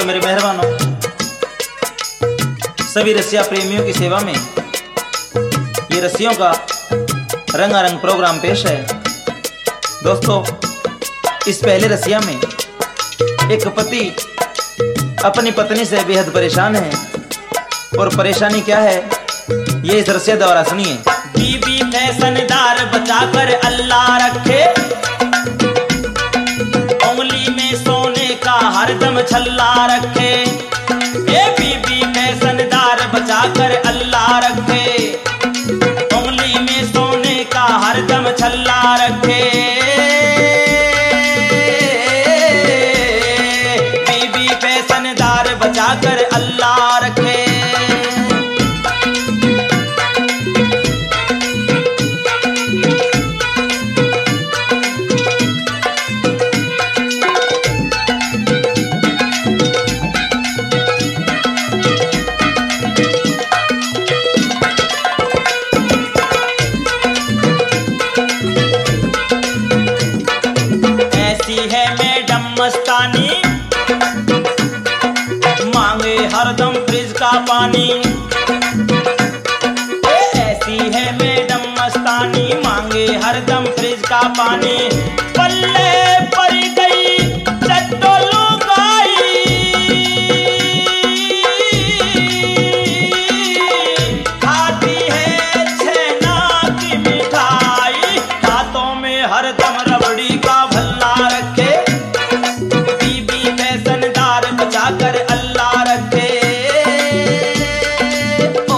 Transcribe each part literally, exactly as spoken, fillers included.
मेरे मेहरबानों, सभी रसिया प्रेमियों की सेवा में ये रसियों का रंगारंग प्रोग्राम पेश है। दोस्तों, इस पहले रसिया में एक पति अपनी पत्नी से बेहद परेशान है, और परेशानी क्या है ये इस रसिया द्वारा सुनिए। बीबी फैशनदार बचाकर अल्लाह रखे, उंगली में सोने का हरदम छल्ला रखे। ये बीबी फैशनदार बचाकर अल्लाह रखे, उंगली में सोने का हरदम छल्ला रखे। बीबी फैशनदार बचाकर अल्लाह रखे। मस्तानी मांगे हरदम फ्रिज का पानी। ऐसी है मैडम मस्तानी मांगे हरदम फ्रिज का पानी। पल्ले पड़ गई चट्टो लुगाई, खाती है छेना की मिठाई, हाथों में हरदम रबड़ी का भल्ला रखे। बचाकर अल्लाह रखे। ओ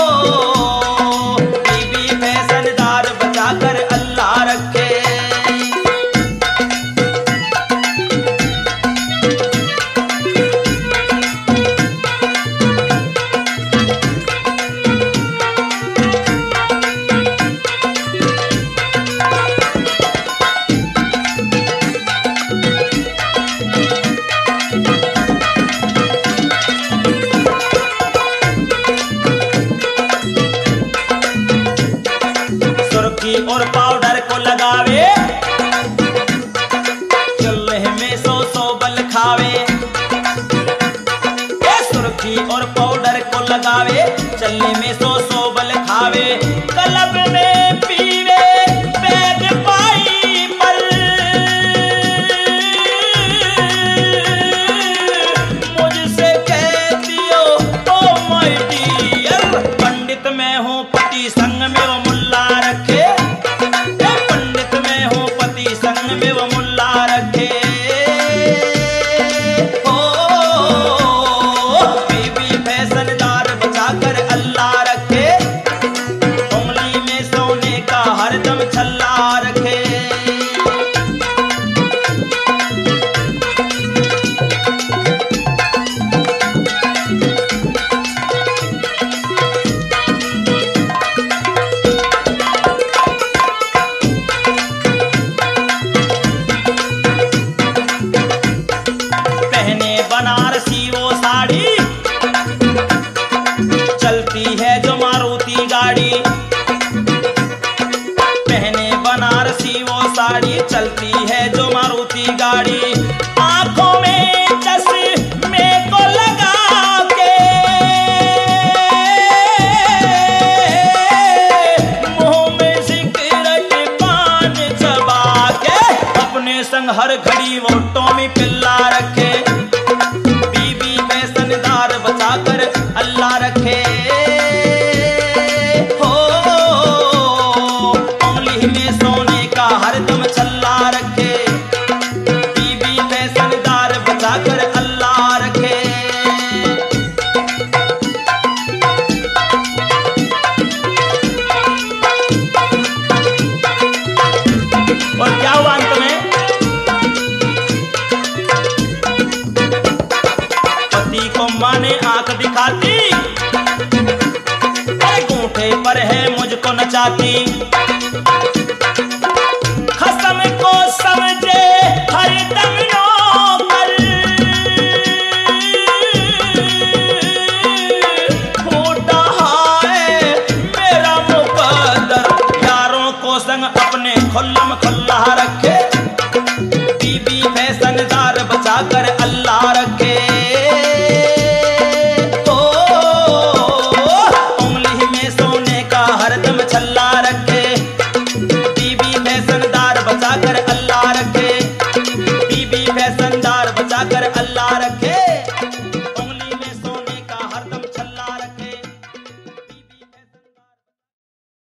बीबी फैशनदार बचाकर अल्लाह रखे। और पाउडर को लगावे, चूल्हे में सो सो बल खावे। सुर्खी और पाउडर को लगावे, चल्ले में सो सो बल खावे। क्लब में पीवे बैग पाई पर, मुझसे कह दियो ओ माय डियर, पंडित में हूँ पति संग में वो मुल्ला रखे। हरदम छल्ला रखे। पहने बनारसी वो साड़ी, चलती है जो मारुति गाड़ी। बनारसी वो साड़ी, चलती है जो मारुति गाड़ी। आंखों में चश्मे को लगा के, मुंह में सिगरेट पान चबा के, अपने संग हर घड़ी वो टॉमी पिल्ला रखे। बीबी फैशनदार बचाकर अल्लाह रखे। हरदम छल्ला रखे। बीबी फैशनदार बचाकर अल्लाह रखे। और क्या हुआ अंत में? पति को माने आंख दिखाती, अंगूठे पर है मुझको नचाती।